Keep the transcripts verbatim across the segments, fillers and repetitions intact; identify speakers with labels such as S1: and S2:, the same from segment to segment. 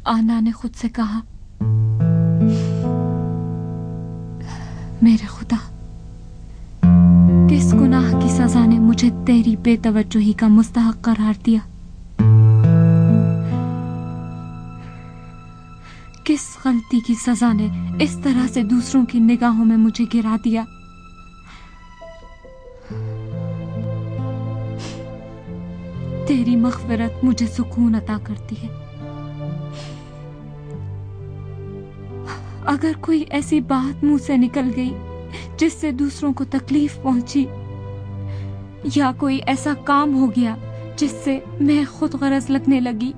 S1: आना ने खुद से कहा, मेरे खुदा, किस गुनाह की सजा ने मुझे तेरी बेतवज्जोही का मुस्तहक करार दिया? किस गलती की सजा ने इस तरह से दूसरों की निगाहों में मुझे गिरा दिया? तेरी मग़फ़िरत मुझे सुकून अता करती है। अगर कोई ऐसी बात मुंह से निकल गई जिससे दूसरों को तकलीफ पहुंची, या कोई ऐसा काम हो गया जिससे मैं खुद गरज लगने लगी,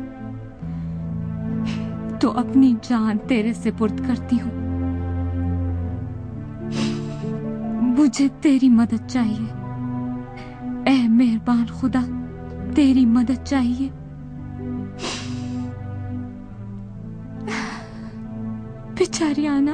S1: तो अपनी जान तेरे सुपुर्द करती हूँ। मुझे तेरी मदद चाहिए, ऐ मेहरबान खुदा, तेरी मदद चाहिए। बेचारी आना।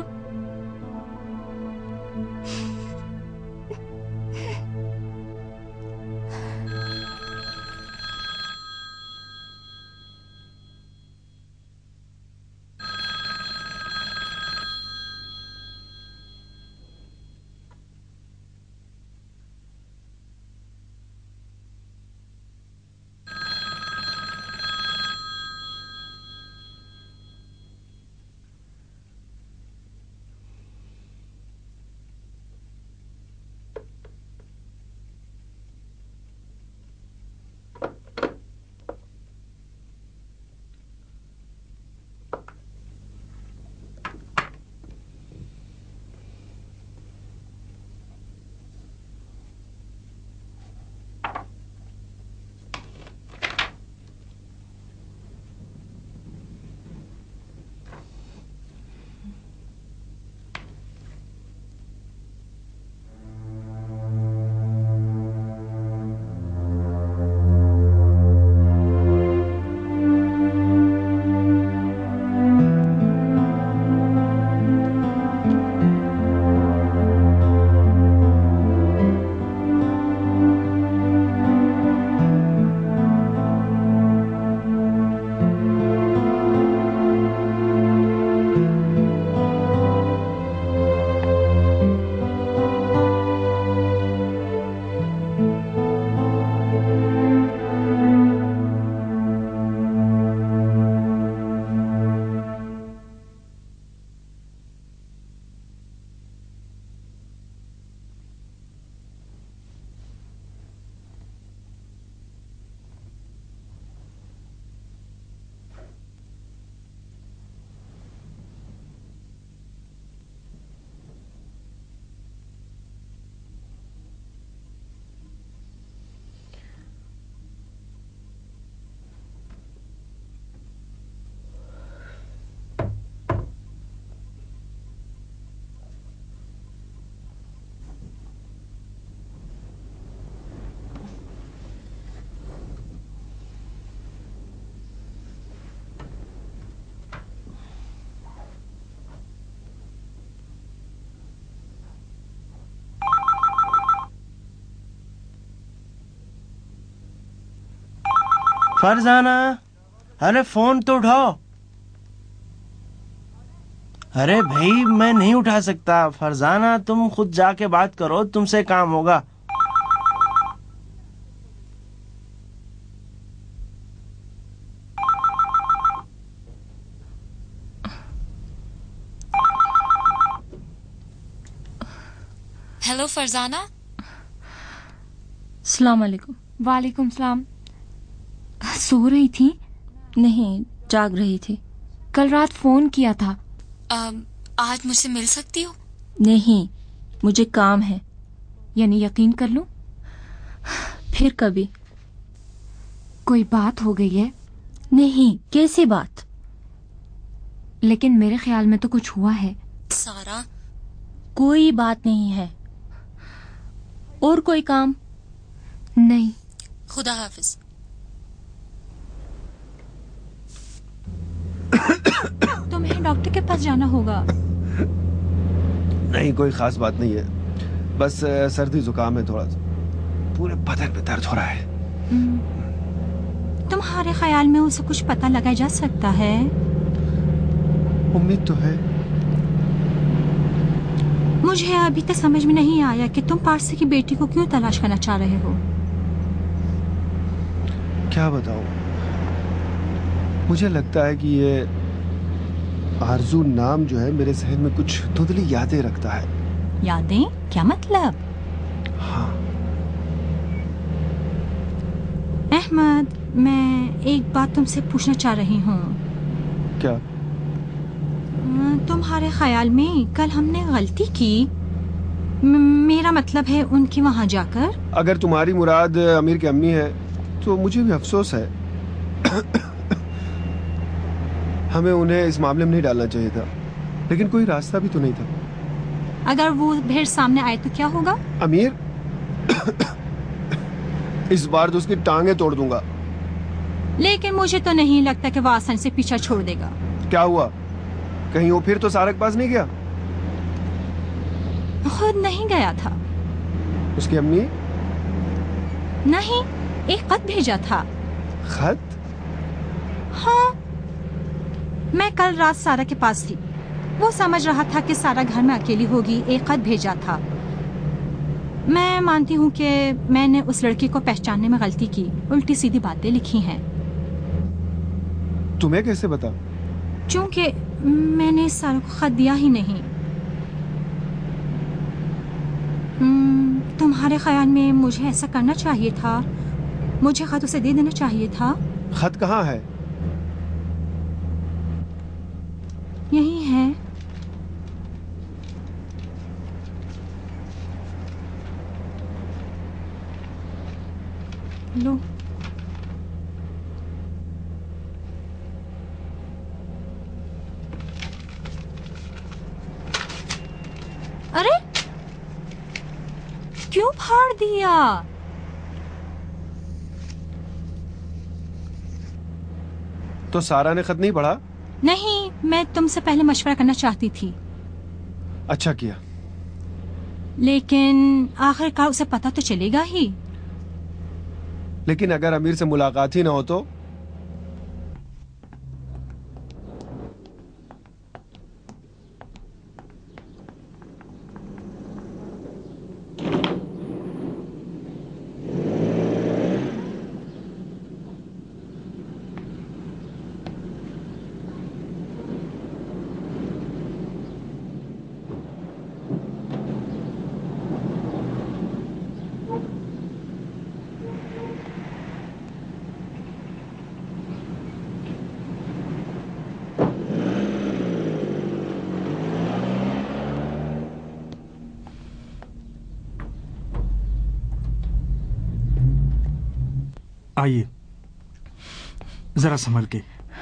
S2: फरजाना, अरे फोन तो उठाओ। अरे भाई मैं नहीं उठा सकता। फरजाना तुम खुद जाके बात करो, तुमसे काम होगा।
S1: हेलो फरजाना।
S3: अस्सलाम वालेकुम।
S1: वालेकुम सलाम। सो रही थी?
S3: नहीं, जाग रही थी।
S1: कल रात फोन किया था। आ, आज मुझसे मिल सकती हो?
S3: नहीं, मुझे काम है।
S1: यानी यकीन कर लूं?
S3: फिर कभी।
S1: कोई बात हो गई है?
S3: नहीं, कैसी बात?
S1: लेकिन मेरे ख्याल में तो कुछ हुआ है।
S3: सारा, कोई बात नहीं है। और कोई काम?
S1: नहीं।
S3: खुदा हाफिज।
S1: तुम्हें डॉक्टर के पास जाना होगा।
S4: नहीं, कोई खास बात नहीं है, बस सर्दी जुकाम है थोड़ा सा। पूरे बदन में दर्द हो रहा है।
S5: तुम्हारे ख्याल में उसे कुछ पता लगाया जा सकता है?
S4: उम्मीद तो है।
S5: मुझे अभी तक समझ में नहीं आया कि तुम पारसी की बेटी को क्यों तलाश करना चाह रहे हो।
S4: क्या बताऊं, मुझे लगता है कि ये आरजू नाम जो है मेरे जहन में कुछ धुंधली यादें रखता है।
S5: यादें? क्या मतलब?
S4: हाँ।
S5: अहमद, मैं एक बात तुमसे पूछना चाह रही हूँ।
S4: क्या?
S5: तुम्हारे ख्याल में कल हमने गलती की? म- मेरा मतलब है उनकी वहाँ जाकर।
S4: अगर तुम्हारी मुराद अमीर की अम्मी है तो मुझे भी अफसोस है। हमें उन्हें इस मामले में नहीं डालना चाहिए था, लेकिन कोई रास्ता भी तो नहीं था।
S5: अगर वो भेड़ सामने आए तो क्या होगा?
S4: अमीर, इस बार तो उसकी टांगे तोड़ दूंगा।
S5: लेकिन मुझे तो नहीं लगता कि वो आसानी से पीछा छोड़ देगा।
S4: क्या हुआ, कहीं वो फिर तो सारा के पास नहीं गया?
S5: खुद नहीं गया था।
S4: उसकी अम्मी?
S5: नहीं, एक खत भेजा था।
S4: खत?
S5: हाँ, मैं कल रात सारा के पास थी। वो समझ रहा था कि सारा घर में अकेली होगी, एक खत भेजा था। मैं मानती हूँ कि मैंने उस लड़की को पहचानने में गलती की, उल्टी सीधी बातें लिखी हैं।
S4: तुम्हें कैसे पता?
S5: क्योंकि मैंने सारा को खत दिया ही नहीं। तुम्हारे ख्याल में मुझे ऐसा करना चाहिए था? मुझे खत उसे दे देना चाहिए था?
S4: खत कहाँ है?
S5: यही है। लो। अरे, क्यों फाड़ दिया?
S4: तो सारा ने खत नहीं पढ़ा?
S5: नहीं, मैं तुमसे पहले मशवरा करना चाहती थी।
S4: अच्छा किया।
S5: लेकिन आखिरकार उसे पता तो चलेगा ही।
S4: लेकिन अगर अमीर से मुलाकात ही ना हो तो?
S6: आइए, जरा संभल के।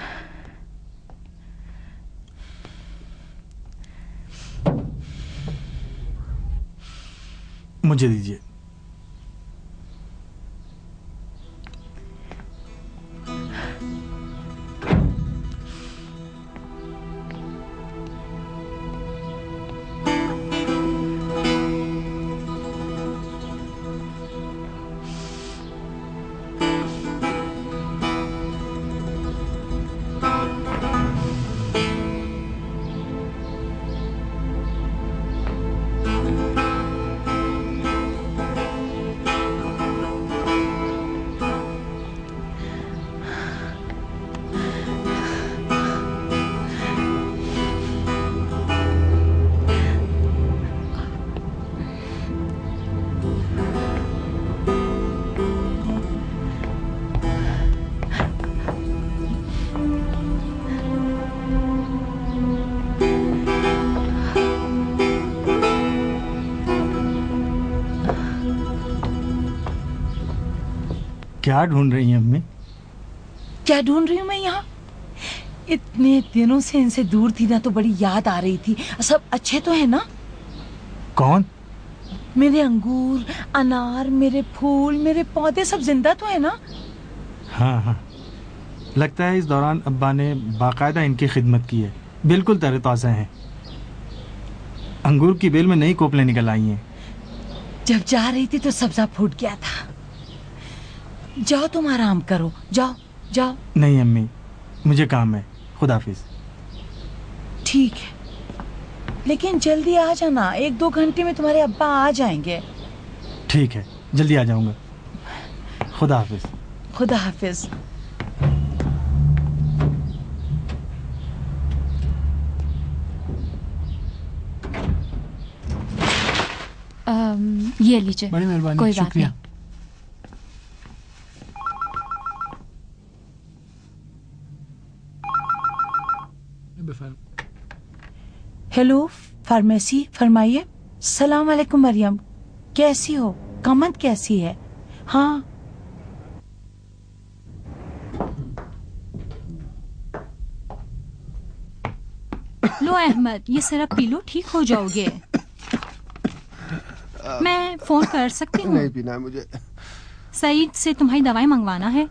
S6: मुझे दीजिए। क्या ढूंढ रही हैं अम्मी?
S7: क्या ढूंढ रही हूँ मैं यहाँ? इतने दिनों से इनसे दूर थी ना, तो बड़ी याद आ रही थी। सब अच्छे तो है ना?
S6: कौन?
S7: मेरे अंगूर, अनार, मेरे फूल, मेरे पौधे सब जिंदा तो है ना?
S6: हाँ हाँ, लगता है इस दौरान अब्बा ने बाकायदा इनकी खिदमत की है। बिल्कुल तरोताज़ा हैं। अंगूर की बेल में नई कोपलें निकल आई हैं।
S7: जब जा रही थी तो सब्जा फूट गया था। जाओ तुम आराम करो, जाओ जाओ।
S6: नहीं अम्मी, मुझे काम है। खुदा हाफिज।
S7: ठीक है, लेकिन जल्दी आ जाना, एक दो घंटे में तुम्हारे अब्बा आ जाएंगे।
S6: ठीक है, जल्दी आ जाऊंगा। खुदा हाफिज।
S7: खुदा हाफिज।
S1: अम, ये लीजिए।
S8: बड़ी मेहरबानी,
S1: कोई बात
S8: शुक्रिया।
S1: नहीं।
S7: हेलो, फार्मेसी, फरमाइए। सलाम अलैकुम मरियम, कैसी हो? कमत कैसी है? हाँ
S5: लो अहमद, ये सिरप पी लो, ठीक हो जाओगे। मैं फोन कर सकती हूँ?
S4: नहीं पीना है मुझे।
S5: सईद से तुम्हारी दवाई मंगवाना है।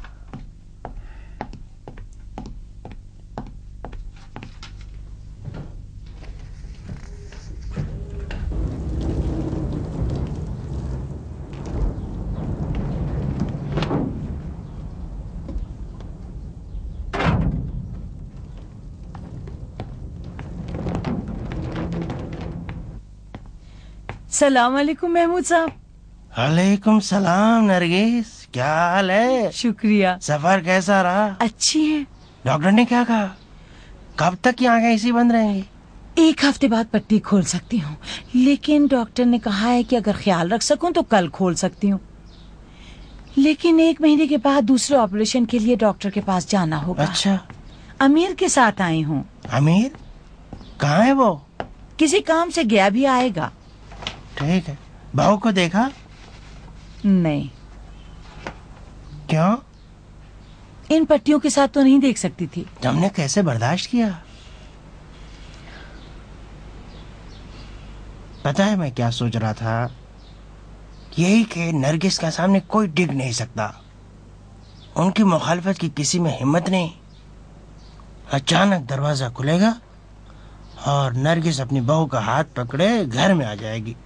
S7: सलाम अलैकुम महमूद साहब।
S2: वालेकुम सलाम नरगिस, क्या हाल है?
S7: शुक्रिया।
S2: सफर कैसा रहा?
S7: अच्छी है।
S2: डॉक्टर ने क्या कहा? कब तक यहाँ ऐसी बंद रहेंगी?
S7: एक हफ्ते बाद पट्टी खोल सकती हूँ, लेकिन डॉक्टर ने कहा है कि अगर ख्याल रख सकूं तो कल खोल सकती हूँ, लेकिन एक महीने के बाद दूसरे ऑपरेशन के लिए डॉक्टर के पास जाना होगा।
S2: अच्छा,
S7: अमीर के साथ आई हूँ।
S2: अमीर कहाँ है वो?
S7: किसी काम से गया, भी आएगा।
S2: ठीक है। बहू को देखा?
S7: नहीं।
S2: क्यों?
S7: इन पट्टियों के साथ तो नहीं देख सकती थी।
S2: तुमने कैसे बर्दाश्त किया? पता है मैं क्या सोच रहा था? यही कि नरगिस के सामने कोई डिग नहीं सकता, उनकी मुखालफत की किसी में हिम्मत नहीं। अचानक दरवाजा खुलेगा और नरगिस अपनी बहू का हाथ पकड़े घर में आ जाएगी।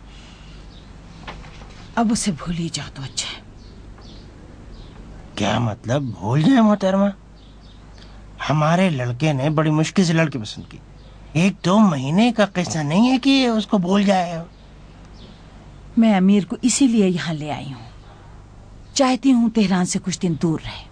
S7: अब उसे भूल ही जाओ तो अच्छा है।
S2: क्या मतलब भूल जाए मोहतरमा? हमारे लड़के ने बड़ी मुश्किल से लड़की पसंद की, एक दो महीने का किस्सा नहीं है कि उसको भूल जाए।
S7: मैं अमीर को इसीलिए यहाँ ले आई हूँ, चाहती हूँ तेहरान से कुछ दिन दूर रहे।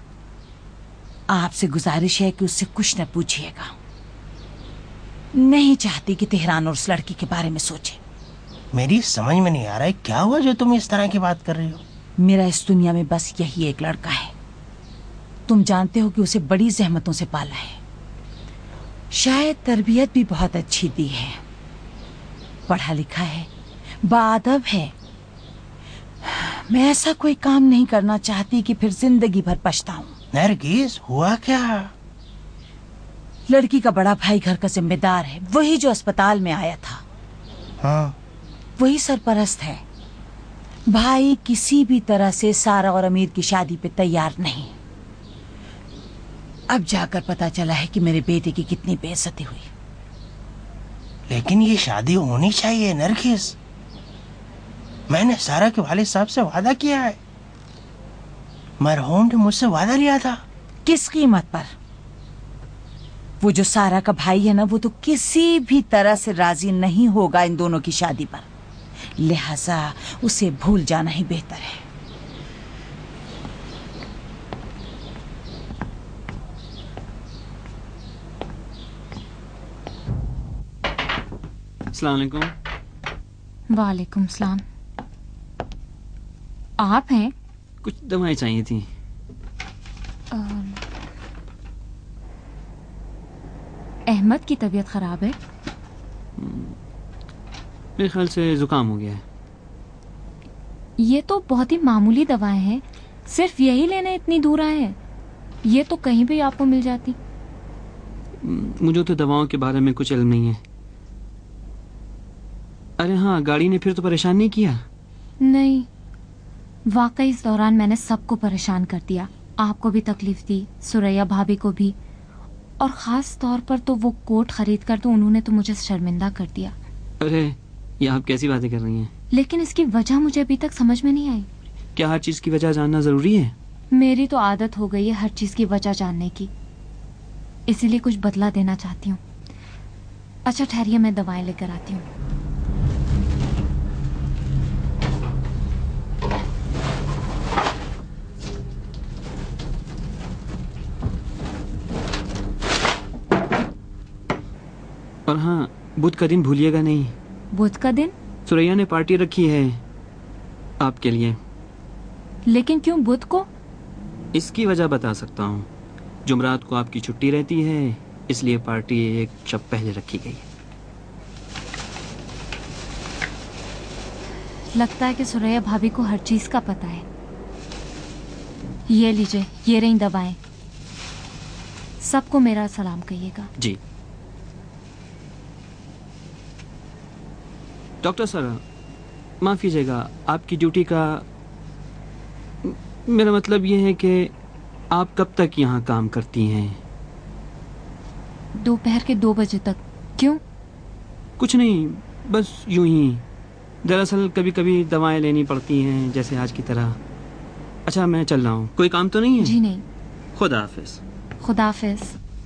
S7: आपसे गुजारिश है कि उससे कुछ न पूछिएगा। नहीं चाहती कि तेहरान और उस लड़की के बारे में सोचे।
S2: मेरी समझ में नहीं आ रहा है क्या हुआ जो तुम इस तरह की बात कर रही हो।
S7: मेरा इस दुनिया में बस यही एक लड़का है। तुम जानते हो कि उसे बड़ी जहमतों से पाला है, शायद तरबियत भी बहुत अच्छी दी है, पढ़ा लिखा है, बाअदब है। मैं ऐसा कोई काम नहीं करना चाहती कि फिर जिंदगी भर पछताऊं।
S2: नरगिस, हुआ क्या?
S7: लड़की का बड़ा भाई घर का जिम्मेदार है, वही जो अस्पताल में आया था।
S2: हाँ,
S7: वही सरपरस्त है। भाई किसी भी तरह से सारा और अमीर की शादी पे तैयार नहीं। अब जाकर पता चला है कि मेरे बेटे की कितनी बेइज्जती हुई।
S2: लेकिन ये शादी होनी चाहिए नरगिस। मैंने सारा के वालिद साहब से वादा किया है। मरहूम ने मुझसे वादा लिया था।
S7: किस कीमत पर? वो जो सारा का भाई है ना, वो तो किसी भी तरह से राजी नहीं होगा इन दोनों की शादी पर, लिहाजा उसे भूल जाना ही बेहतर है।
S9: अस्सलाम वालेकुम।
S1: वालेकुम सलाम। आप हैं?
S9: कुछ दवाएं चाहिए थी।
S1: अम, अहमद की तबीयत खराब है।
S9: मेरे ख्याल से जुकाम हो गया है।
S1: ये तो बहुत ही मामूली दवाएं हैं, सिर्फ यही लेने इतनी दूर आए हैं। ये तो कहीं भी आपको मिल जाती।
S9: मुझे तो दवाओं के बारे में कुछ इल्म नहीं है। अरे हाँ, गाड़ी ने फिर तो परेशान नहीं किया?
S1: नहीं, वाकई इस दौरान मैंने सबको परेशान कर दिया। आपको भी तकलीफ दी, सुरैया भाभी को भी, और खास तौर पर तो वो कोट खरीद कर तो उन्होंने तो मुझे शर्मिंदा कर दिया।
S9: अरे ये आप कैसी बातें कर रही हैं?
S1: लेकिन इसकी वजह मुझे अभी तक समझ में नहीं आई।
S9: क्या हर चीज की वजह जानना जरूरी है?
S1: मेरी तो आदत हो गई है हर चीज की वजह जानने की, इसीलिए कुछ बदला देना चाहती हूँ। अच्छा ठहरिए, मैं दवाएं लेकर आती हूँ।
S9: और हाँ, बुध का दिन भूलिएगा नहीं।
S1: बुध का दिन?
S9: सुरैया ने पार्टी रखी है आपके लिए।
S1: लेकिन क्यों बुध को?
S9: इसकी वजह बता सकता हूँ। जुमरात को आपकी छुट्टी रहती है, इसलिए पार्टी एक शब पहले रखी गई है।
S1: लगता है कि सुरैया भाभी को हर चीज का पता है। ये लीजिए, ये रही दवाएं। सबको मेरा सलाम कहिएगा।
S9: जी। डॉक्टर सर, माफ कीजिएगा, आपकी ड्यूटी का मेरा मतलब ये है कि आप कब तक यहाँ काम करती हैं?
S1: दोपहर के दो बजे तक। क्यों?
S9: कुछ नहीं, बस यूं ही। दरअसल कभी कभी दवाएं लेनी पड़ती हैं, जैसे आज की तरह। अच्छा, मैं चल रहा हूँ। कोई काम तो नहीं है?
S1: जी नहीं।
S9: खुदा हाफिज।
S1: खुदा हाफिज।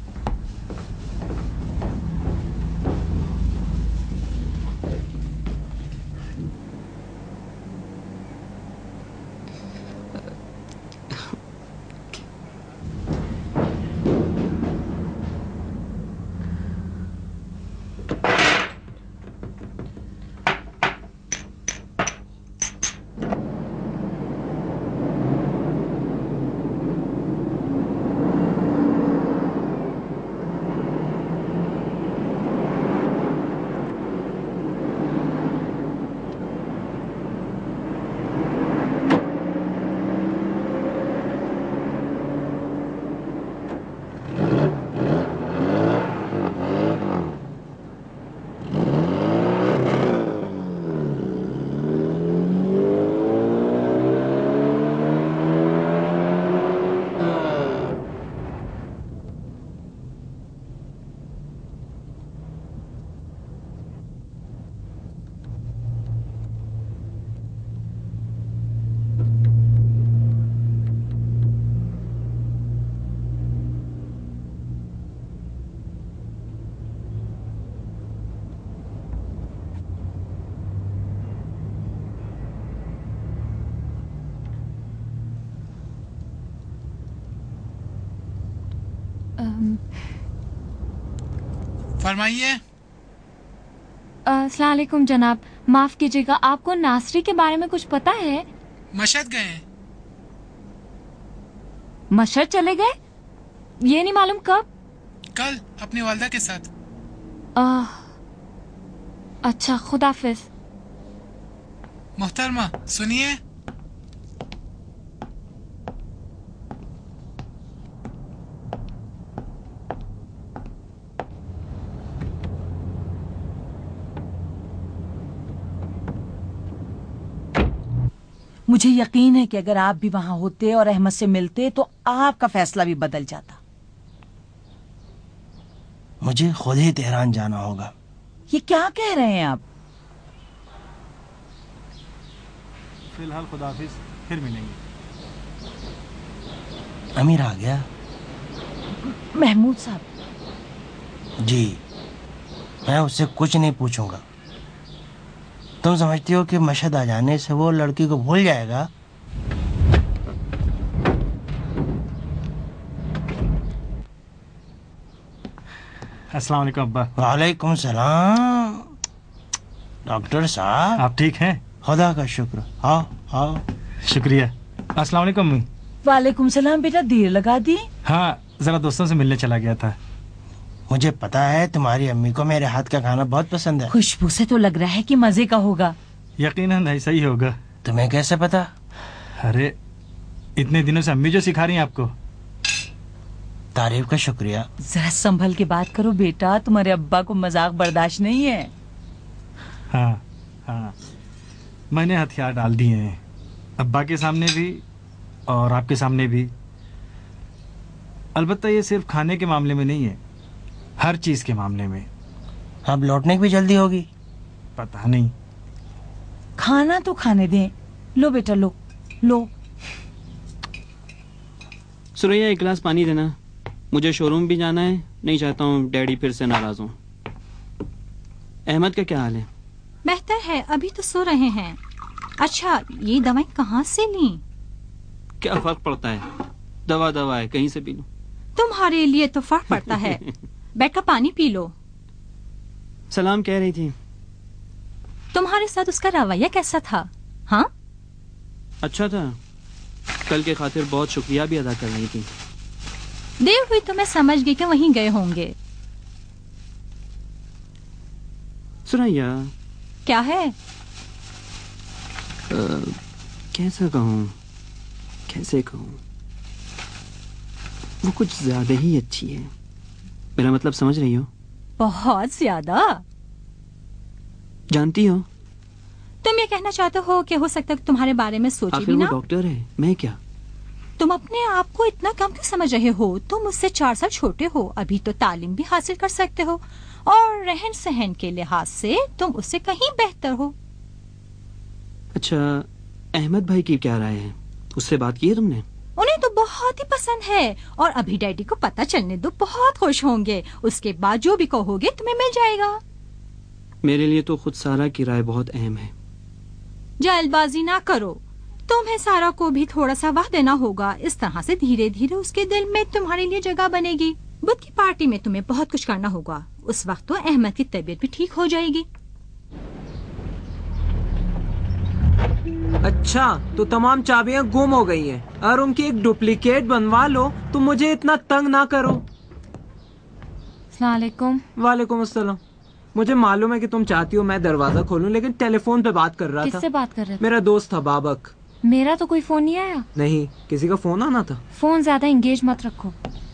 S8: फरमाइए।
S1: अस्सलाम वालेकुम जनाब, माफ कीजिएगा, आपको नासरी के बारे में कुछ पता है?
S8: मशहद गए।
S1: मशहद चले गए? ये नहीं मालूम कब?
S8: कल अपनी वालदा के साथ।
S1: आ, अच्छा, खुदाफिज।
S8: मोहतरमा सुनिए।
S7: मुझे यकीन है कि अगर आप भी वहां होते और अहमद से मिलते तो आपका फैसला भी बदल जाता।
S2: मुझे खुद ही तेहरान जाना होगा।
S7: ये क्या कह रहे हैं आप?
S6: फिलहाल खुदाफिज, फिर मिलेंगे।
S2: अमीर आ गया?
S7: महमूद साहब।
S2: जी, मैं उससे कुछ नहीं पूछूंगा। तुम समझती हो कि मशहद आ जाने से वो लड़की को भूल जाएगा?
S6: अस्सलाम वालेकुम अब्बा।
S2: वालेकुम सलाम। डॉक्टर साहब,
S6: आप ठीक हैं?
S2: खुदा का शुक्र। आओ आओ।
S6: शुक्रिया। अस्सलाम वालेकुम अम्मी।
S7: वालेकुम सलाम। बेटा देर लगा दी?
S6: हाँ, जरा दोस्तों से मिलने चला गया था।
S2: मुझे पता है तुम्हारी अम्मी को मेरे हाथ का खाना बहुत पसंद है।
S7: खुशबू से तो लग रहा है कि मजे का होगा।
S6: यकीनन ऐसा ही होगा।
S2: तुम्हें कैसे पता?
S6: अरे, इतने दिनों से अम्मी जो सिखा रही हैं आपको।
S2: तारीफ का शुक्रिया।
S7: जरा संभल के बात करो बेटा, तुम्हारे अब्बा को मजाक बर्दाश्त नहीं है।
S6: हाँ हाँ, मैंने हथियार डाल दिए हैं, अब्बा के सामने भी और आपके सामने भी। अलबत्ता ये सिर्फ खाने के मामले में नहीं है, हर चीज के मामले में।
S2: अब लौटने की भी जल्दी होगी?
S6: पता नहीं।
S7: खाना तो खाने दें। लो बेटा लो लो।
S9: सुरैया एक गिलास पानी देना, मुझे शोरूम भी जाना है, नहीं चाहता हूँ डैडी फिर से नाराज हों। अहमद का क्या हाल है?
S5: बेहतर है, अभी तो सो रहे हैं। अच्छा, ये दवाई कहाँ से ली?
S9: क्या फर्क पड़ता है, दवा दवा है, कहीं से पी लो।
S5: तुम्हारे लिए तो फर्क पड़ता है। बैठकर पानी पी लो।
S9: सलाम कह रही थी।
S5: तुम्हारे साथ उसका रवैया कैसा था? हाँ,
S9: अच्छा था, कल के खातिर बहुत शुक्रिया भी अदा कर रही थी।
S5: देर हुई तो मैं समझ गई कि वहीं गए होंगे।
S9: सुरैया,
S5: क्या है?
S9: आ, कैसा कहूँ कैसे कहूँ वो कुछ ज्यादा ही अच्छी है। मेरा मतलब समझ रही हो?
S5: बहुत ज्यादा।
S9: जानती हो,
S5: तुम ये कहना चाहते हो कि हो सकता है तुम्हारे बारे में सोचे
S9: आखिर
S5: भी
S9: वो
S5: ना।
S9: डॉक्टर है, मैं क्या?
S5: तुम अपने आप को इतना कम क्यों समझ रहे हो? तुम मुझसे चार साल छोटे हो, अभी तो तालीम भी हासिल कर सकते हो, और रहन सहन के लिहाज से तुम उससे कहीं बेहतर हो।
S9: अच्छा, अहमद भाई की क्या राय है? उससे बात की है तुमने?
S5: उन्हें तो बहुत ही पसंद है, और अभी डैडी को पता चलने दो, बहुत खुश होंगे। उसके बाद जो भी कहोगे तुम्हें मिल जाएगा।
S9: मेरे लिए तो खुद सारा की राय बहुत अहम है।
S5: जल्दबाजी ना करो, तुम्हें सारा को भी थोड़ा सा वक्त देना होगा। इस तरह से धीरे धीरे उसके दिल में तुम्हारे लिए जगह बनेगी। बुध की पार्टी में तुम्हें बहुत कुछ करना होगा। उस वक्त तो अहमद की तबीयत भी ठीक हो जाएगी।
S10: अच्छा, तो तमाम चाबियां गुम हो गई हैं और उनकी एक डुप्लीकेट बनवा लो। तुम मुझे इतना तंग ना करो।
S1: अस्सलाम वालेकुम।
S10: वालेकुम अस्सलाम। मुझे मालूम है कि तुम चाहती हो मैं दरवाजा खोलूं, लेकिन टेलीफोन पे बात कर रहा था।
S1: किससे बात कर रहे थे?
S10: मेरा दोस्त था बाबक।
S1: मेरा तो कोई फोन नहीं आया।
S10: नहीं, किसी का फोन आना था।
S1: फोन ज्यादा एंगेज मत रखो।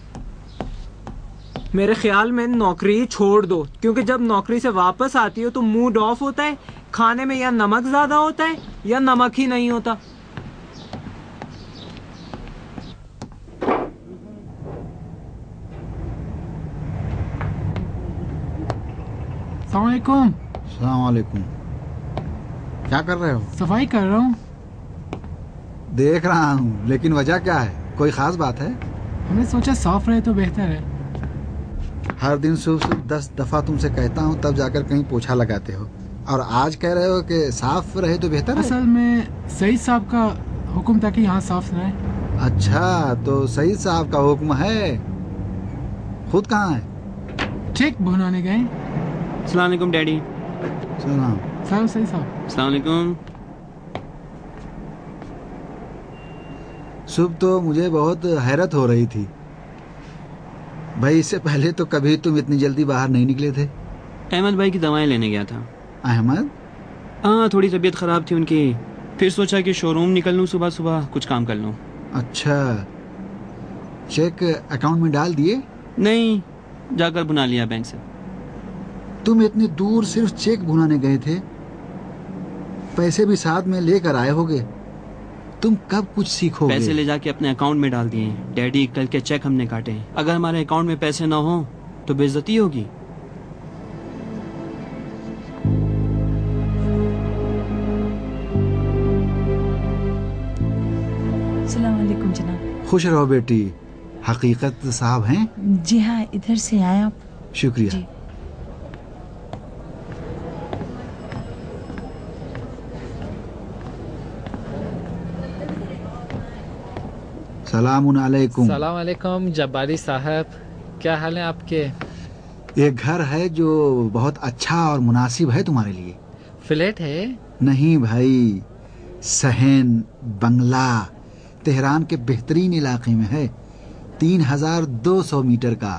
S10: मेरे ख्याल में नौकरी छोड़ दो, क्योंकि जब नौकरी से वापस आती हो तो मूड ऑफ होता है। खाने में या नमक ज्यादा होता है या नमक ही नहीं होता।
S8: अस्सलाम वालेकुम।
S11: अस्सलाम वालेकुम। क्या कर रहे हो?
S8: सफाई कर रहा हूँ।
S11: देख रहा हूँ, लेकिन वजह क्या है? कोई खास बात है?
S8: हमने सोचा साफ रहे तो बेहतर है।
S11: हर दिन सुबह सुबह दस दफा तुमसे कहता हूँ, तब जाकर कहीं पोछा लगाते हो, और आज कह रहे हो कि साफ रहे तो बेहतर है।
S8: असल में सईद साहब का हुक्म था कि यहाँ साफ रहे।
S11: अच्छा, तो सईद साहब का हुक्म है। खुद कहाँ है?
S8: चेक भुनाने गए।
S9: अस्सलाम वालेकुम डैडी।
S11: सलाम।
S8: सलाम सईद साहब।
S9: अस्सलाम वालेकुम।
S11: सुबह तो मुझे बहुत हैरत हो रही थी भाई, इससे पहले तो कभी तुम इतनी जल्दी बाहर नहीं निकले थे।
S9: अहमद भाई की दवाएं लेने गया था।
S11: अहमद?
S9: हाँ, थोड़ी तबीयत खराब थी उनकी, फिर सोचा कि शोरूम निकल लूँ, सुबह सुबह कुछ काम कर लूँ।
S11: अच्छा, चेक अकाउंट में डाल दिए?
S9: नहीं, जाकर बुना लिया बैंक से।
S11: तुम इतनी दूर सिर्फ चेक भुनाने गए थे, पैसे भी साथ में लेकर आए होगे। तुम कब कुछ सीखोगे?
S9: पैसे ले जाके अपने अकाउंट में डाल दिए डैडी। कल के चेक हमने काटे, अगर हमारे अकाउंट में पैसे ना हो तो बेइज्जती होगी।
S7: अस्सलाम वालेकुम जनाब।
S11: खुश रहो बेटी। हकीकत साहब हैं?
S7: जी हाँ, इधर से आए आप।
S11: शुक्रिया
S7: जी।
S11: सलामुन अलैकुम।
S12: सलाम अलैकुम जब्बारी साहब, क्या हाल है आपके?
S11: एक घर है जो बहुत अच्छा और मुनासिब है तुम्हारे लिए।
S12: फ्लैट है?
S11: नहीं भाई, सहन बंगला तेहरान के बेहतरीन इलाके में है, तीन हजार दो सौ मीटर का।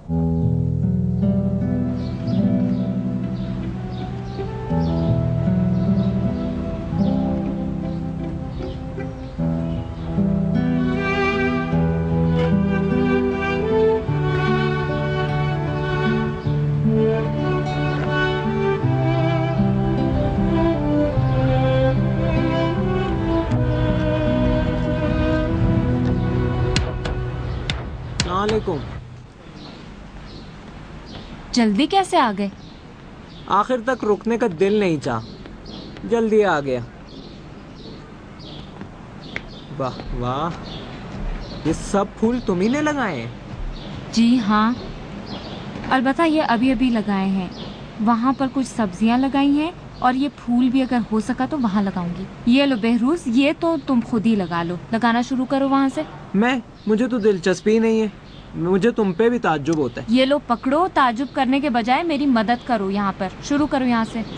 S1: जल्दी कैसे आ गए?
S10: आखिर तक रुकने का दिल नहीं चाह, जल्दी आ गया। वाह वाह, ये सब फूल तुम्ही ने लगाए हैं?
S1: जी हाँ, अलबत्ता ये अभी अभी लगाए हैं। वहाँ पर कुछ सब्जियाँ लगाई हैं और ये फूल भी अगर हो सका तो वहाँ लगाऊंगी। ये लो बहरूज, ये तो तुम खुद ही लगा लो, लगाना शुरू करो वहाँ से।
S10: मैं मुझे तो दिलचस्पी नहीं है, मुझे तुम पे भी ताज्जुब होता है।
S1: ये लो पकड़ो, ताज्जुब करने के बजाय मेरी मदद करो, यहाँ पर शुरू करो यहाँ से।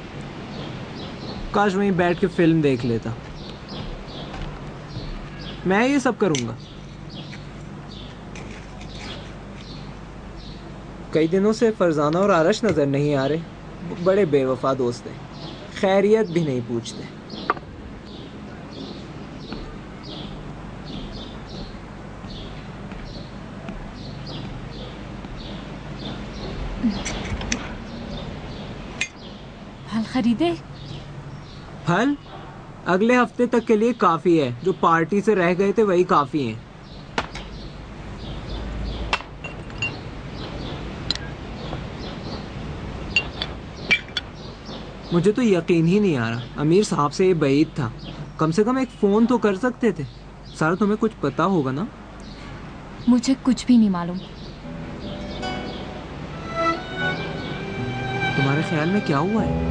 S10: काश वहीं बैठ के फिल्म देख लेता। मैं ये सब करूँगा। कई दिनों से फरजाना और आरश नजर नहीं आ रहे। बड़े बेवफा दोस्त हैं, खैरियत भी नहीं पूछते।
S1: फल खरीदे?
S10: फल अगले हफ्ते तक के लिए काफी है। जो पार्टी से रह गए थे वही काफी हैं। मुझे तो यकीन ही नहीं आ रहा, अमीर साहब से ये बईद था। कम से कम एक फोन तो कर सकते थे। सारा तुम्हें कुछ पता होगा ना?
S1: मुझे कुछ भी नहीं मालूम।
S10: तुम्हारे ख्याल में क्या हुआ है?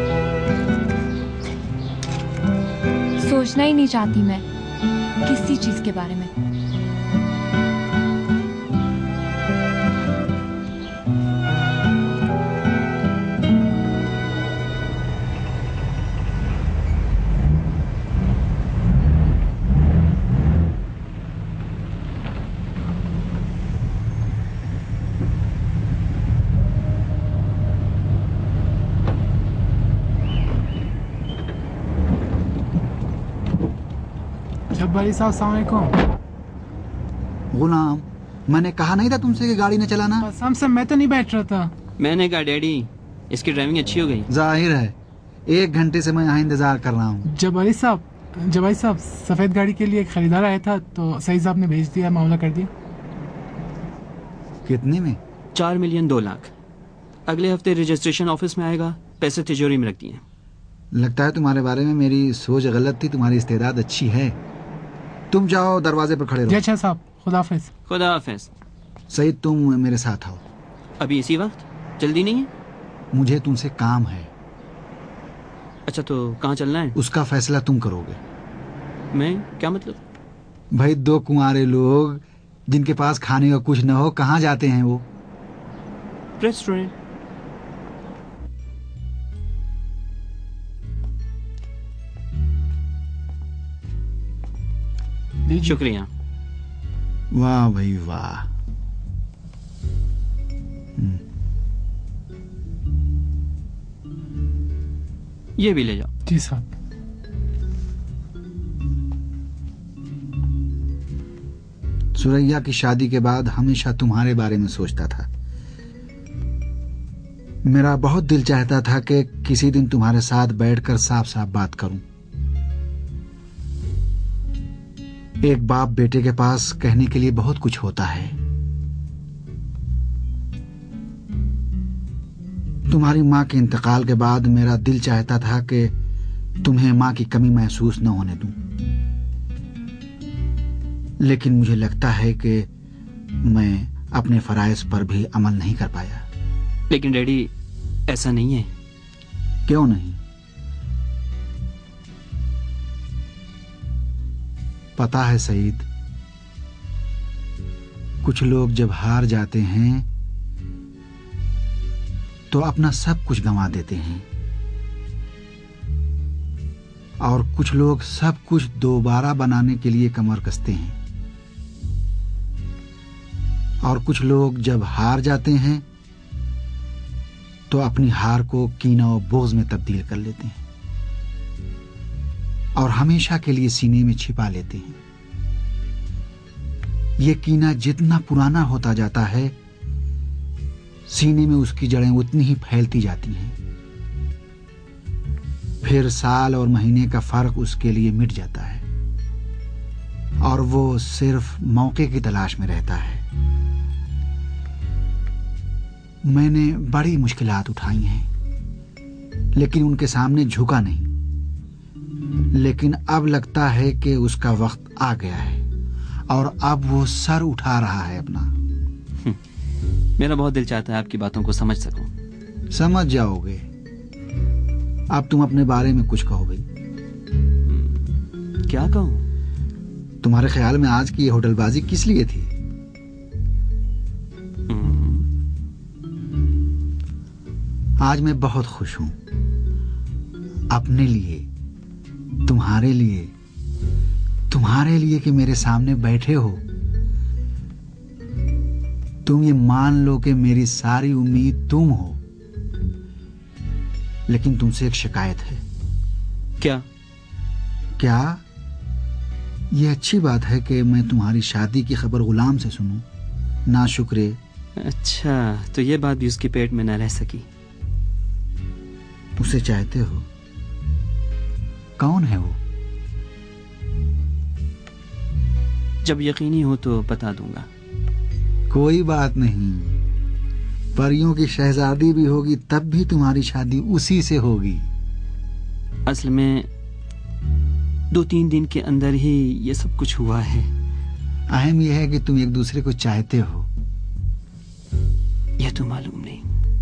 S1: सोचना ही नहीं चाहती मैं किसी चीज के बारे में।
S8: जब्बारी साहब, अस्सलाम वालेकुम।
S11: गुलाम, मैंने कहा नहीं था तुमसे कि गाड़ी न चलाना?
S8: कसम से मैं तो नहीं बैठ रहा था।
S9: मैंने कहा डैडी इसकी ड्राइविंग अच्छी हो गई।
S11: जाहिर है, एक घंटे से मैं यहाँ इंतजार कर रहा हूँ।
S8: जब्बारी साहब, जब्बारी साहब, सफेद गाड़ी के लिए एक खरीदार आया था तो सही साहब ने भेज दिया, मामला कर दिया।
S11: कितने में?
S9: चार मिलियन दो लाख। अगले हफ्ते रजिस्ट्रेशन ऑफिस में आएगा। पैसे तिजोरी में रखती हैं।
S11: लगता है तुम्हारे बारे में मेरी सोच गलत थी। तुम्हारी इस्तेदाद अच्छी है। तुम जाओ, दरवाजे पर खड़े रहो।
S8: अच्छा साहब, खुदा हाफिज।
S9: खुदा हाफिज।
S11: सईद, तुम मेरे साथ आओ।
S9: अभी इसी वक्त? जल्दी नहीं है?
S11: मुझे तुमसे काम है।
S9: अच्छा, तो कहाँ चलना है?
S11: उसका फैसला तुम करोगे।
S9: मैं? क्या मतलब?
S11: भाई, दो कुंवारे लोग जिनके पास खाने का कुछ न हो, कहाँ जाते हैं वो?
S9: रेस्टोरेंट। शुक्रिया।
S11: वाह भाई वाह।
S9: ये भी ले जाओ।
S8: जी साहब।
S11: सुरैया की शादी के बाद हमेशा तुम्हारे बारे में सोचता था। मेरा बहुत दिल चाहता था कि किसी दिन तुम्हारे साथ बैठकर साफ साफ बात करूं। एक बाप बेटे के पास कहने के लिए बहुत कुछ होता है। तुम्हारी मां के इंतकाल के बाद मेरा दिल चाहता था कि तुम्हें मां की कमी महसूस न होने दूं, लेकिन मुझे लगता है कि मैं अपने फराइज पर भी अमल नहीं कर पाया।
S9: लेकिन डैडी, ऐसा नहीं है।
S11: क्यों नहीं? पता है सईद, कुछ लोग जब हार जाते हैं तो अपना सब कुछ गंवा देते हैं, और कुछ लोग सब कुछ दोबारा बनाने के लिए कमर कसते हैं, और कुछ लोग जब हार जाते हैं तो अपनी हार को कीना और बोझ में तब्दील कर लेते हैं और हमेशा के लिए सीने में छिपा लेते हैं। ये कीना जितना पुराना होता जाता है, सीने में उसकी जड़ें उतनी ही फैलती जाती हैं। फिर साल और महीने का फर्क उसके लिए मिट जाता है और वो सिर्फ मौके की तलाश में रहता है। मैंने बड़ी मुश्किलात उठाई हैं, लेकिन उनके सामने झुका नहीं। लेकिन अब लगता है कि उसका वक्त आ गया है। और अब वो सर उठा रहा है अपना।
S9: मेरा बहुत दिल चाहता है आपकी बातों को समझ सकूं।
S11: समझ जाओगे। अब तुम अपने बारे में कुछ कहो भाई।
S9: क्या कहूं?
S11: तुम्हारे ख्याल में आज की ये होटलबाजी किस लिए थी? आज मैं बहुत खुश हूं, अपने लिए, तुम्हारे लिए, तुम्हारे लिए कि मेरे सामने बैठे हो। तुम ये मान लो कि मेरी सारी उम्मीद तुम हो। लेकिन तुमसे एक शिकायत है।
S9: क्या?
S11: क्या? ये अच्छी बात है कि मैं तुम्हारी शादी की खबर गुलाम से सुनूं, ना शुक्रे।
S9: अच्छा, तो ये बात भी उसके पेट में न रह सकी।
S11: उसे चाहते हो? कौन है वो?
S9: जब यकीनी हो तो बता दूंगा।
S11: कोई बात नहीं, परियों की शहजादी भी होगी तब भी तुम्हारी शादी उसी से होगी।
S9: असल में दो तीन दिन के अंदर ही ये सब कुछ हुआ है।
S11: अहम यह है कि तुम एक दूसरे को चाहते हो।
S9: यह तो मालूम नहीं।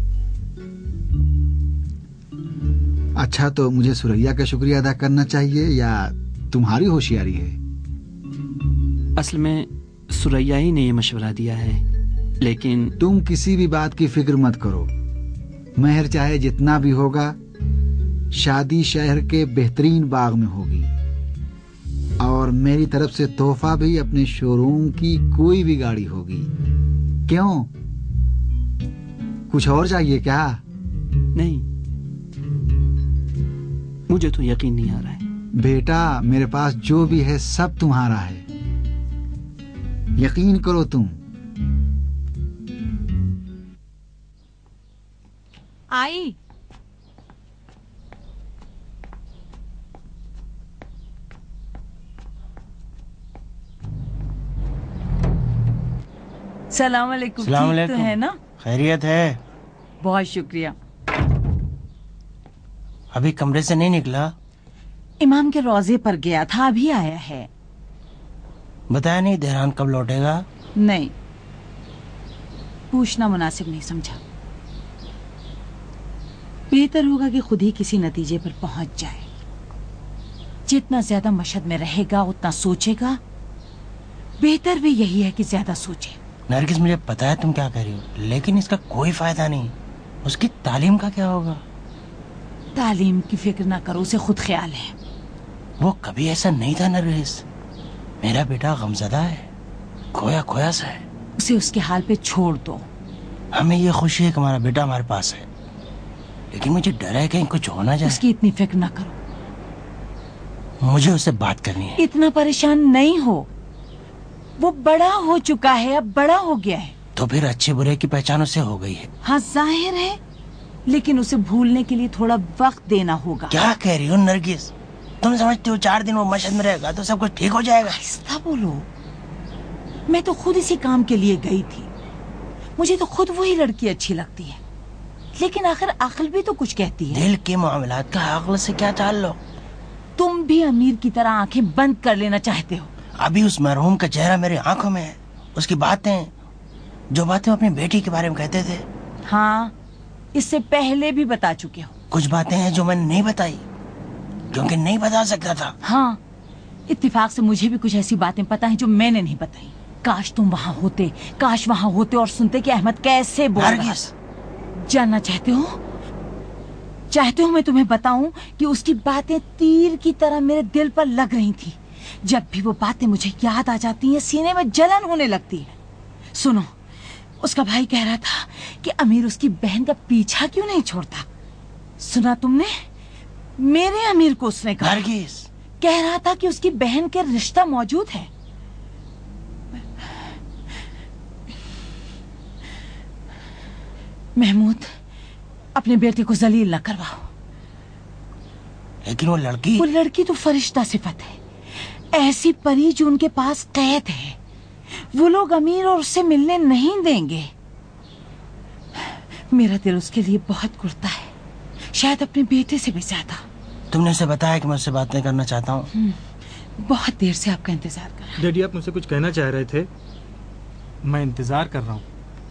S11: अच्छा, तो मुझे सुरैया का शुक्रिया अदा करना चाहिए या तुम्हारी होशियारी है?
S9: असल में सुरैया ही ने ये मशवरा दिया है, लेकिन
S11: तुम किसी भी बात की फिक्र मत करो। मेहर चाहे जितना भी होगा, शादी शहर के बेहतरीन बाग में होगी और मेरी तरफ से तोहफा भी अपने शोरूम की कोई भी गाड़ी होगी। क्यों, कुछ और चाहिए क्या?
S9: नहीं, मुझे तो यकीन नहीं आ रहा है।
S11: बेटा, मेरे पास जो भी है सब तुम्हारा है, यकीन करो तुम।
S5: आई
S7: सलाम अलैकुम।
S2: सलाम
S7: ठीक तो
S2: अलैकुम।
S7: है ना?
S2: खैरियत है?
S7: बहुत शुक्रिया।
S2: अभी कमरे से नहीं निकला?
S7: इमाम के रोजे पर गया था, अभी आया है।
S2: बताया नहीं देहरान कब लौटेगा?
S7: नहीं, पूछना मुनासिब नहीं समझा। बेहतर होगा कि खुद ही किसी नतीजे पर पहुंच जाए। जितना ज्यादा मशहद में रहेगा उतना सोचेगा। बेहतर भी यही है कि ज्यादा सोचे।
S2: नरगिस, मुझे पता है तुम क्या कह रही हो, लेकिन इसका कोई फायदा नहीं। उसकी तालीम का क्या होगा?
S7: तालीम की फिक्र ना करो, उसे खुद ख्याल है।
S2: वो कभी ऐसा नहीं था नरगिस। मेरा बेटा गमजदा है, खोया खोया सा है।
S7: उसे उसके हाल पे छोड़ दो।
S2: हमें ये खुशी है कि हमारा बेटा हमारे पास है, लेकिन मुझे डर है कहीं कुछ होना जाए।
S7: उसकी इतनी फिक्र ना करो।
S2: मुझे उससे बात करनी है।
S7: इतना परेशान नहीं हो, वो बड़ा हो चुका है, अब बड़ा हो गया है।
S2: तो फिर अच्छे बुरे की पहचान उससे हो गई है।
S7: हाँ जाहिर है, लेकिन उसे भूलने के लिए थोड़ा वक्त देना होगा।
S2: क्या कह रही हो नरगिस? तुम समझते हो चार दिन वो मशहद में रहेगा तो सब कुछ ठीक हो जाएगा?
S7: आहिस्ता बोलो। मैं तो खुद इसी काम के लिए गई थी। मुझे तो खुद वही लड़की अच्छी लगती है, लेकिन आखिर अक्ल भी तो कुछ कहती है।
S2: दिल के मामलात का अक्ल से क्या ताल्लुक?
S7: तुम भी अमीर की तरह आंखें बंद कर लेना चाहते हो।
S2: अभी उस मरहूम का चेहरा मेरी आंखों में है। उसकी बातें, जो बातें अपनी बेटी के बारे में कहते थे।
S7: हाँ, इससे पहले भी बता चुके हो।
S2: कुछ बातें हैं जो मैंने नहीं बताई क्योंकि नहीं बता सकता था।
S7: हाँ, इत्तेफाक से मुझे भी कुछ ऐसी बातें पता है जो मैंने नहीं बताई। काश तुम वहाँ होते, काश वहाँ होते और सुनते कि अहमद कैसे बोल रहा है। जानना चाहते हो? चाहते हो मैं तुम्हें बताऊं कि उसकी बातें तीर की तरह मेरे दिल पर लग रही थी। जब भी वो बातें मुझे याद आ जाती हैं, सीने में जलन होने लगती है। सुनो, उसका भाई कह रहा था कि अमीर उसकी बहन का पीछा क्यों नहीं छोड़ता। सुना तुमने? मेरे अमीर को उसने कहा।
S2: नरगिस,
S7: कह रहा था कि उसकी बहन के रिश्ता मौजूद है। महमूद, अपने बेटे को जलील न करवाओ।
S2: लेकिन वो लड़की
S7: वो लड़की तो फरिश्ता सिफत है, ऐसी परी जो उनके पास कैद है। वो लोग अमीर और उससे मिलने नहीं देंगे। मेरा दिल उसके लिए बहुत कुड़ता है, शायद अपने बेटे से भी ज्यादा।
S2: तुमने उसे बताया कि मैं उससे बातें करना चाहता हूँ?
S7: बहुत देर से आपका इंतजार कर रहा हूं।
S6: डैडी, आप मुझसे कुछ कहना चाह रहे थे? मैं इंतजार कर रहा हूँ।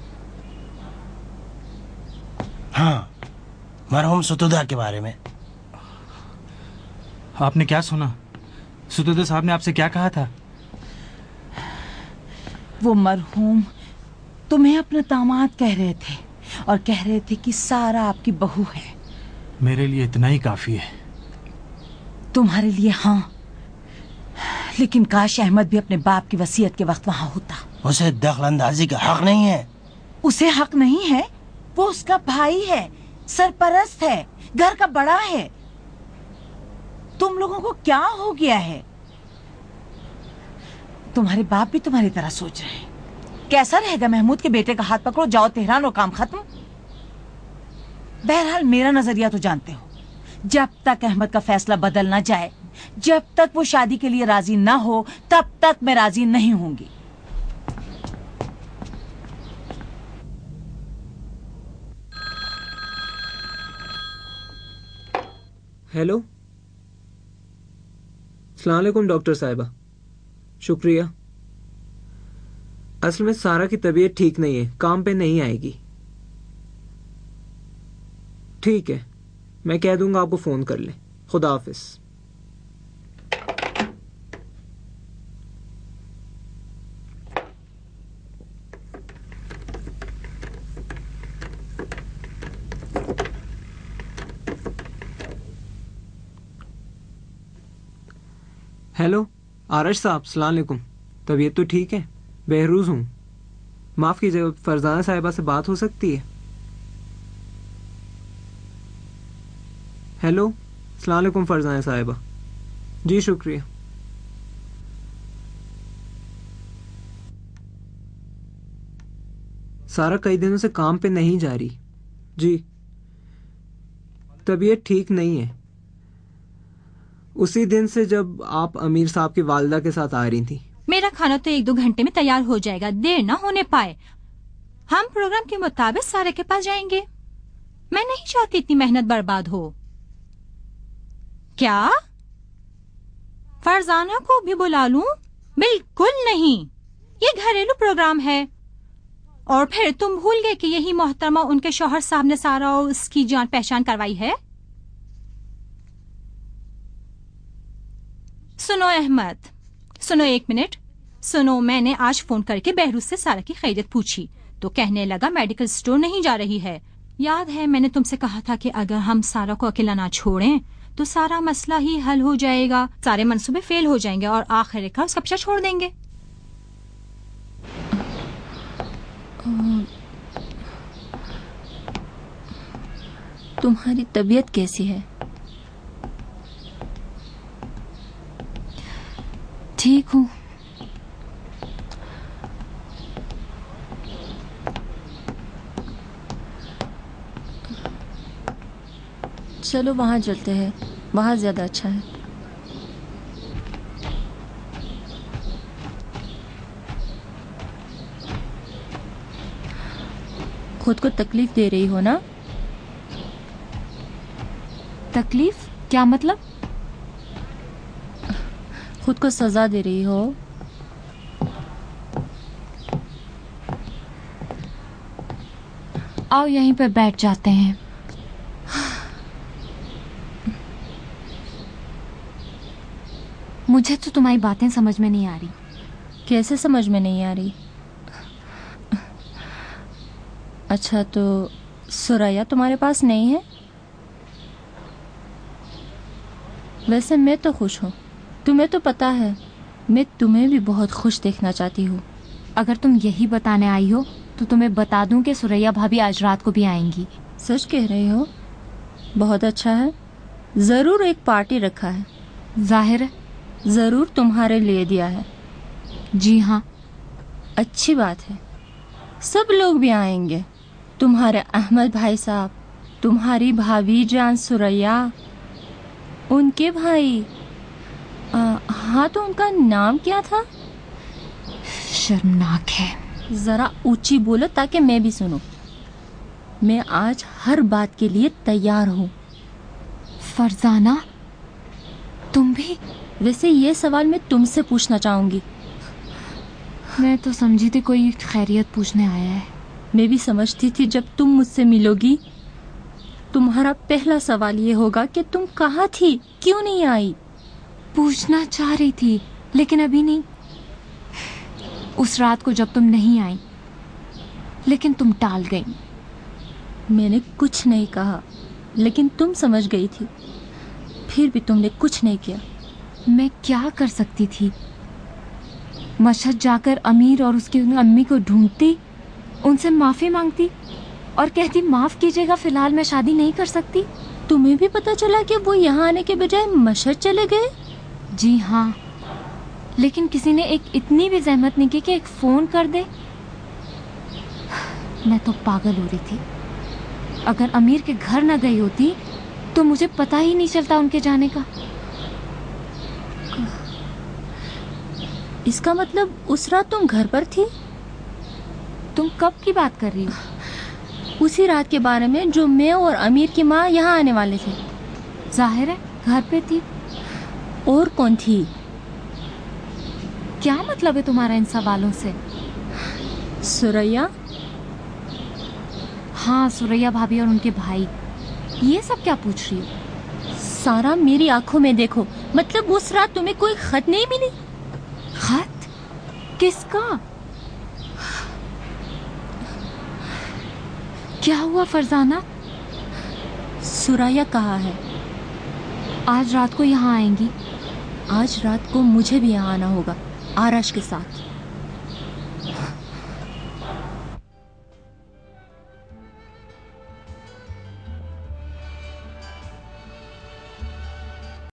S2: हाँ, मरहूम सुतुदा के बारे में।
S6: आपने क्या सुना? सुतुदा साहब ने आपसे क्या कहा था?
S7: वो मरहूम तुम्हें अपना दामाद कह रहे थे और कह रहे थे कि सारा आपकी बहू है।
S6: मेरे लिए इतना ही काफी है।
S7: तुम्हारे लिए हाँ, लेकिन काश अहमद भी अपने बाप की वसीयत के वक्त वहां होता।
S2: उसे दखलंदाजी का हक नहीं है।
S7: उसे हक नहीं है? वो उसका भाई है, सरपरस्त है, घर का बड़ा है। तुम लोगों को क्या हो गया है? तुम्हारे बाप भी तुम्हारी तरह सोच रहे हैं। कैसा रहेगा महमूद के बेटे का हाथ पकड़ो, जाओ तेहरान और काम खत्म। बहरहाल मेरा नजरिया तो जानते हो, जब तक अहमद का फैसला बदल ना जाए, जब तक वो शादी के लिए राजी ना हो, तब तक मैं राजी नहीं होंगी।
S10: हेलो, अस्सलाम वालेकुम डॉक्टर साहिबा। शुक्रिया। असल में सारा की तबीयत ठीक नहीं है, काम पे नहीं आएगी। ठीक है, मैं कह दूंगा आपको फोन कर ले। खुदा हाफिज। हेलो आरश साहब, अस्सलाम वालेकुम। तबीयत तो ठीक है? बहरूज हूँ। माफ़ कीजिएगा, फरजाना साहिबा से बात हो सकती है? हेलो, अस्सलाम वालेकुम फरजाना साहिबा। जी शुक्रिया। सारा कई दिनों से काम पे नहीं जा रही। जी, तबीयत ठीक नहीं है। उसी दिन से जब आप अमीर साहब की वालदा के साथ आ रही थी।
S5: मेरा खाना तो एक दो घंटे में तैयार हो जाएगा, देर ना होने पाए। हम प्रोग्राम के मुताबिक सारे के पास जाएंगे। मैं नहीं चाहती इतनी मेहनत बर्बाद हो। क्या फरजाना को भी बुला लूं? बिल्कुल नहीं, ये घरेलू प्रोग्राम है। और फिर तुम भूल गए कि यही मोहतरमा उनके शौहर साहब ने सारा उसकी जान पहचान करवाई है। सुनो अहमद, सुनो एक मिनट सुनो। मैंने आज फोन करके बहरूज से सारा की खैरियत पूछी तो कहने लगा मेडिकल स्टोर नहीं जा रही है। याद है मैंने तुमसे कहा था कि अगर हम सारा को अकेला ना छोड़ें तो सारा मसला ही हल हो जाएगा, सारे मंसूबे फेल हो जाएंगे और आखिर का उसका पीछा छोड़ देंगे।
S3: तुम्हारी तबीयत कैसी है?
S1: ठीक हूँ।
S3: चलो वहाँ चलते हैं, वहाँ ज्यादा अच्छा है। खुद को तकलीफ दे रही हो ना?
S1: तकलीफ? क्या मतलब?
S3: खुद को सजा दे रही हो।
S1: आओ यहीं पर बैठ जाते हैं। मुझे तो तुम्हारी बातें समझ में नहीं आ रही।
S3: कैसे समझ में नहीं आ रही? अच्छा, तो सुरैया तुम्हारे पास नहीं है? वैसे मैं तो खुश हूँ। तुम्हें तो पता है मैं तुम्हें भी बहुत खुश देखना चाहती हूँ।
S1: अगर तुम यही बताने आई हो तो तुम्हें बता दूं कि सुरैया भाभी आज रात को भी आएंगी।
S3: सच कह रही हो? बहुत अच्छा है। जरूर एक पार्टी रखा है।
S1: जाहिर है
S3: जरूर तुम्हारे लिए दिया है।
S1: जी हाँ।
S3: अच्छी बात है, सब लोग भी आएंगे। तुम्हारे अहमद भाई साहब, तुम्हारी भाभी जान सुरैया, उनके भाई। आ, हाँ, तो उनका नाम क्या था?
S1: शर्मनाक है।
S3: जरा ऊंची बोलो ताकि मैं भी सुनूं। मैं आज हर बात के लिए तैयार हूँ।
S1: फरजाना, तुम भी?
S3: वैसे ये सवाल मैं तुमसे पूछना चाहूंगी।
S1: मैं तो समझी थी कोई खैरियत पूछने आया है।
S3: मैं भी समझती थी जब तुम मुझसे मिलोगी तुम्हारा पहला सवाल ये होगा कि तुम कहाँ थी, क्यों नहीं आई।
S1: पूछना चाह रही थी लेकिन अभी नहीं। उस रात को जब तुम नहीं आई लेकिन तुम टाल गई।
S3: मैंने कुछ नहीं कहा लेकिन तुम समझ गई थी, फिर भी तुमने कुछ नहीं किया।
S1: मैं क्या कर सकती थी? मशहद जाकर अमीर और उसकी अम्मी को ढूंढती, उनसे माफी मांगती और कहती माफ कीजिएगा, फिलहाल मैं शादी नहीं कर सकती।
S3: तुम्हें भी पता चला कि वो यहाँ आने के बजाय मशहद चले गए?
S1: जी हाँ, लेकिन किसी ने एक इतनी भी जहमत नहीं की कि एक फोन कर दे। मैं तो पागल हो रही थी। अगर अमीर के घर न गई होती तो मुझे पता ही नहीं चलता उनके जाने का।
S3: इसका मतलब उस रात तुम घर पर थी?
S1: तुम कब की बात कर रही हो?
S3: उसी रात के बारे में जो मैं और अमीर की माँ यहाँ आने वाले थे।
S1: जाहिर है घर पे थी।
S3: और कौन थी?
S1: क्या मतलब है तुम्हारा इन सवालों से?
S3: सुरैया?
S1: हाँ, सुरैया भाभी और उनके भाई। ये सब क्या पूछ रही हो?
S3: सारा, मेरी आंखों में देखो। मतलब उस रात तुम्हें कोई खत नहीं मिली?
S1: खत? किसका? क्या हुआ फरजाना?
S3: सुरैया कहाँ है?
S1: आज रात को यहाँ आएंगी।
S3: आज रात को मुझे भी यहाँ आना होगा, आरश के साथ।